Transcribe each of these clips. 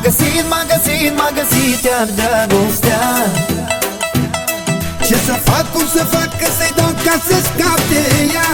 M-a găsit iar dragostea. Ce să fac, cum să fac, că să-i dau ca să scap de ea?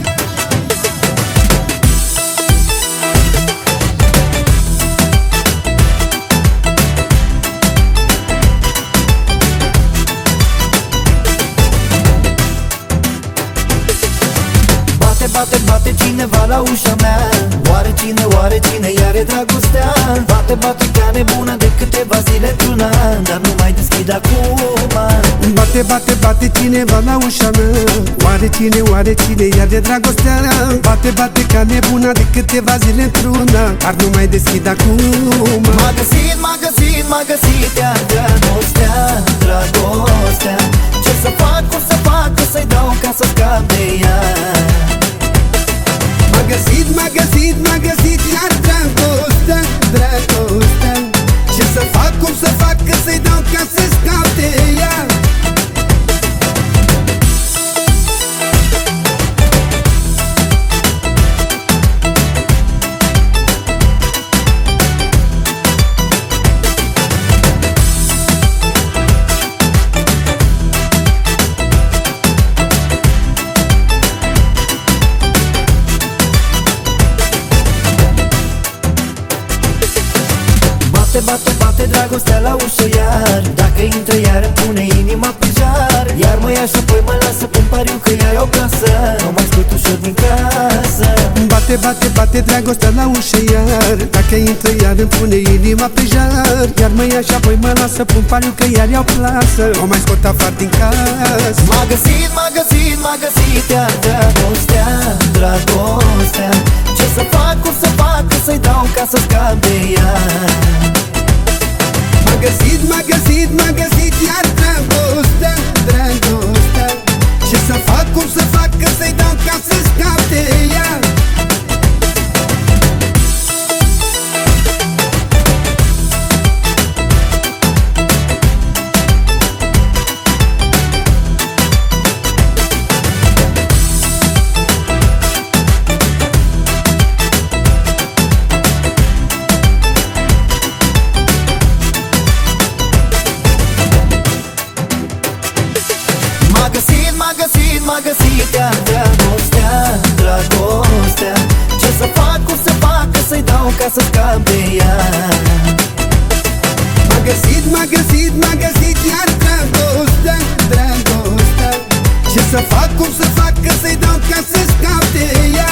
Bate cineva la ușa mea. Oare cine iar e dragostea? Bate ca nebuna de câteva zile într-un an, dar nu mai deschid acum. Bate cineva la ușa mea. Oare cine iar e dragostea? Bate ca nebuna de câteva zile într-un an, dar nu mai deschid acum. M-a găsit iar dragostea. Ce să fac, cum să fac, că să-i dau ca să scap de ea? M-a găsit iar dragostea. Ce să fac, cum să fac, că să-i dau ca să scap de ea? Bate dragostea la ușă iar. Dacă intră iar îmi pune inima pe jar. Iar mă ia și apoi mă lasă, pun pariu că iar o casă. Nu mai scot ușor din casă. Bate dragostea la ușă iar. Dacă intră iar îmi pune inima pe jar. Iar mă ia și apoi mă lasă, pun pariu că iar iau plasă. O mai scot afară din casă. M-a găsit iar dragostea. Ce să fac, cum să fac, că să-i dau ca să scap de ea? M-a găsit iar dragostea. Ce să fac, cum să fac, că să-i dau ca să scap de ea? M-a găsit iar dragostea. Ce să fac, cum să fac, că să-i dau ca să scap de ea? M-a găsit iar dragostea. Ce să fac, cum să fac, că să-i dau ca să scap de ea?